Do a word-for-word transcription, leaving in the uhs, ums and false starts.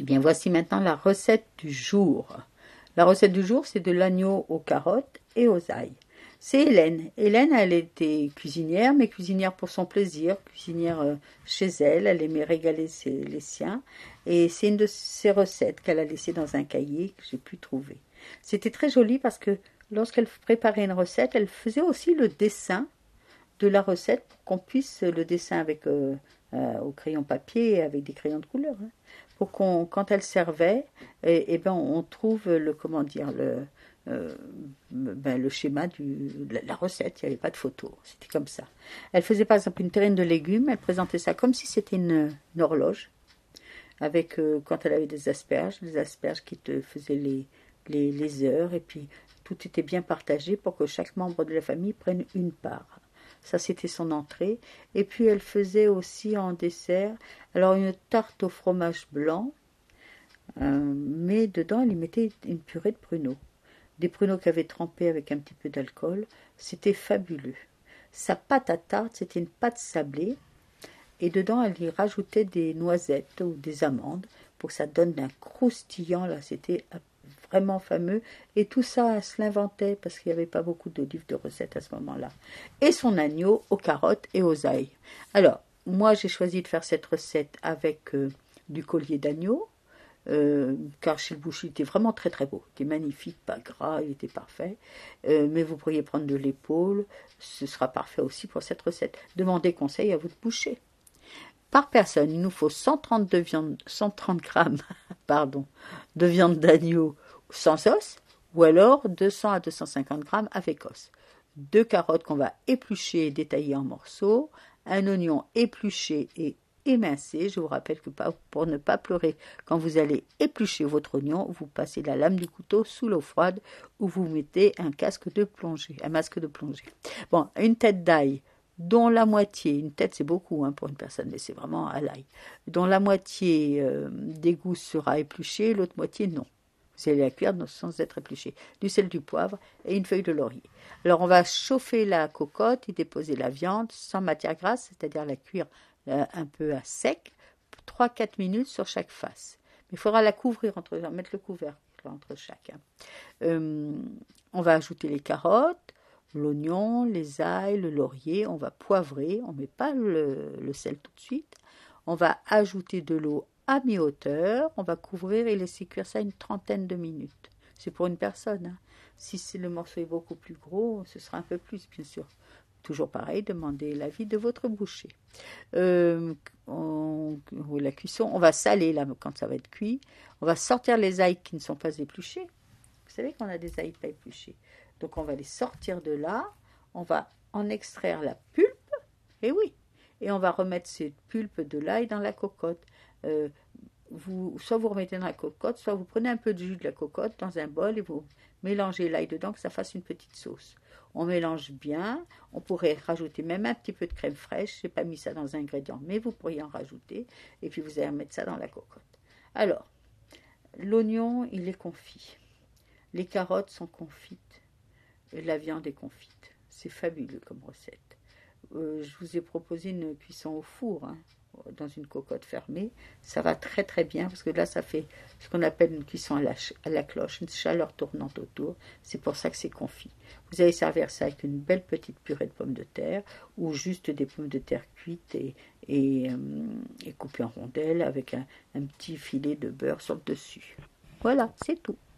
bien, voici maintenant la recette du jour. La recette du jour, c'est de l'agneau aux carottes et aux ail. C'est Hélène. Hélène, elle était cuisinière, mais cuisinière pour son plaisir, cuisinière euh, chez elle. Elle aimait régaler ses, les siens. Et c'est une de ses recettes qu'elle a laissée dans un cahier que j'ai pu trouver. C'était très joli parce que lorsqu'elle préparait une recette, elle faisait aussi le dessin de la recette pour qu'on puisse le dessin avec euh, euh, au crayon papier et avec des crayons de couleur. Hein, pour qu'on, quand elle servait, et, et ben on trouve le comment dire le euh, ben, le schéma du la, la recette. Il n'y avait pas de photo, c'était comme ça. Elle faisait par exemple une terrine de légumes. Elle présentait ça comme si c'était une, une horloge avec euh, quand elle avait des asperges, des asperges qui te faisaient les les, les heures et puis tout était bien partagé pour que chaque membre de la famille prenne une part. Ça, c'était son entrée. Et puis, elle faisait aussi en dessert, alors une tarte au fromage blanc, euh, mais dedans, elle y mettait une purée de pruneaux. Des pruneaux qu'elle avait trempés avec un petit peu d'alcool. C'était fabuleux. Sa pâte à tarte, c'était une pâte sablée. Et dedans, elle y rajoutait des noisettes ou des amandes pour que ça donne un croustillant. Là, c'était vraiment fameux. Et tout ça, elle se l'inventait parce qu'il n'y avait pas beaucoup de livres de recettes à ce moment-là. Et son agneau aux carottes et aux ail. Alors, moi, j'ai choisi de faire cette recette avec euh, du collier d'agneau. Euh, car chez le boucher, il était vraiment très très beau. Il était magnifique, pas gras, il était parfait. Euh, mais vous pourriez prendre de l'épaule. Ce sera parfait aussi pour cette recette. Demandez conseil à votre boucher. Par personne, il nous faut cent trente, de viande, cent trente grammes pardon, de viande d'agneau sans os, ou alors deux cents à deux cent cinquante grammes avec os. Deux carottes qu'on va éplucher et détailler en morceaux, un oignon épluché et émincé. Je vous rappelle que pour ne pas pleurer, quand vous allez éplucher votre oignon, vous passez la lame du couteau sous l'eau froide ou vous mettez un casque de plongée, un masque de plongée. Bon, une tête d'ail, dont la moitié, une tête c'est beaucoup hein, pour une personne, mais c'est vraiment à l'ail, dont la moitié euh, des gousses sera épluchée, l'autre moitié non. Vous allez la cuire sans être épluchée. Du sel, du poivre et une feuille de laurier. Alors on va chauffer la cocotte et déposer la viande sans matière grasse, c'est-à-dire la cuire euh, un peu à sec, trois à quatre minutes sur chaque face. Mais il faudra la couvrir, entre, mettre le couvercle entre chaque. Hein. Euh, on va ajouter les carottes, l'oignon, les ails, le laurier, on va poivrer, on ne met pas le, le sel tout de suite. On va ajouter de l'eau à mi-hauteur, on va couvrir et laisser cuire ça une trentaine de minutes. C'est pour une personne. Hein. Si c'est, le morceau est beaucoup plus gros, ce sera un peu plus, bien sûr. Toujours pareil, demandez l'avis de votre boucher. Euh, on, la cuisson, on va saler là quand ça va être cuit. On va sortir les ails qui ne sont pas épluchés. Vous savez qu'on a des ails pas épluchés. Donc on va les sortir de là, on va en extraire la pulpe, et oui, et on va remettre cette pulpe de l'ail dans la cocotte. Euh, vous, soit vous remettez dans la cocotte, soit vous prenez un peu de jus de la cocotte dans un bol et vous mélangez l'ail dedans, que ça fasse une petite sauce. On mélange bien, on pourrait rajouter même un petit peu de crème fraîche, je n'ai pas mis ça dans un ingrédient, mais vous pourriez en rajouter, et puis vous allez remettre ça dans la cocotte. Alors, l'oignon, il est confit, les carottes sont confites, la viande est confite. C'est fabuleux comme recette. Euh, je vous ai proposé une cuisson au four, hein, dans une cocotte fermée. Ça va très très bien parce que là, ça fait ce qu'on appelle une cuisson à la, à la cloche, une chaleur tournante autour. C'est pour ça que c'est confit. Vous allez servir ça avec une belle petite purée de pommes de terre ou juste des pommes de terre cuites et, et, euh, et coupées en rondelles avec un, un petit filet de beurre sur le dessus. Voilà, c'est tout.